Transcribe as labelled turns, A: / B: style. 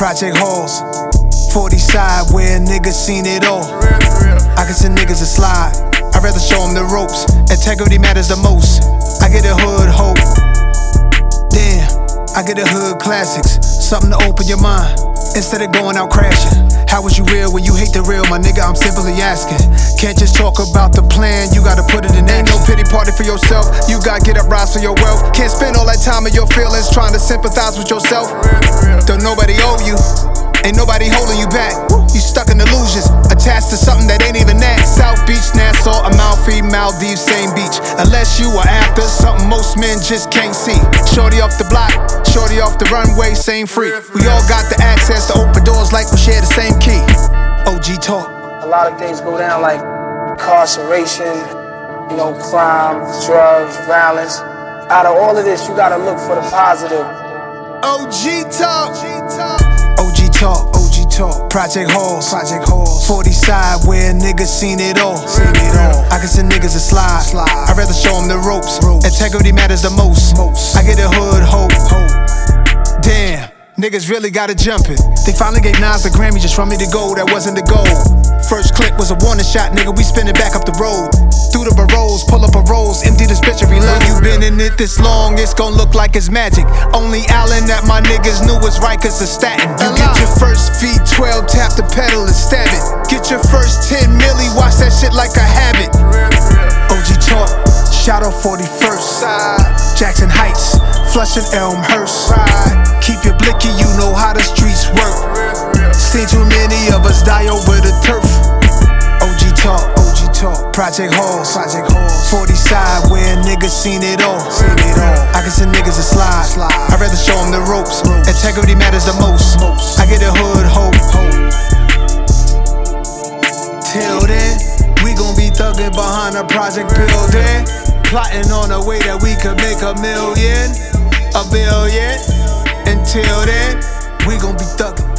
A: Project halls, 40 side where niggas seen it all. I can send niggas a slide, I'd rather show them the ropes. Integrity matters the most. I get a hood hope. Damn, I get a hood classics, something to open your mind instead of going out crashing. How was you real when you hate the real, my nigga? I'm simply asking. Can't just talk about the plan, you gotta put it in action. Ain't no pity party for yourself, you gotta get up, rise for your wealth. Can't spend all that time in your feelings trying to sympathize with yourself. Don't nobody owe you, ain't nobody holding you back. You stuck in illusions, attached to something that ain't even that. South Beach, Nassau, Amalfi, Maldives, same beach. Unless you are after something most men just can't see. Shorty off the block, shorty off the runway, same free. We all got the access to open doors like we share the same key. OG talk.
B: A lot of things go down like incarceration, crime, drugs, violence. Out of all of this, you gotta look for the positive.
A: OG talk. OG talk. OG talk. Project halls, 40 side where niggas seen it all. I can send niggas a slide, I'd rather show them the ropes. Integrity matters the most. I get a hood hope. Damn, niggas really gotta jump it. They finally gave Nas the Grammy just for me to go, that wasn't the goal. First clip was a warning shot, nigga, we spinning back up the road. Through the barrows, pull up a rose, empty this bitch and reload. When you been in it this long, it's gon' look like it's magic. Only Allen that my niggas knew was right cause it's statin'. You get your first V12, tap the pedal and stab it. Get your first 10 milli, watch that shit like a habit. OG talk, shout out 41st side, Jackson Heights, Flushing Elmhurst. Keep your blicky, you know how the streets work. Seen too many of us die over the turf. OG talk. Project halls, 40 side where niggas seen it all. I can send niggas a slide, I'd rather show them the ropes. Integrity matters the most. I get a hood hope. Till then, we gon' be thuggin' behind a project building, plotting on a way that we could make $1 million, $1 billion. Until then, we gon' be thuggin'.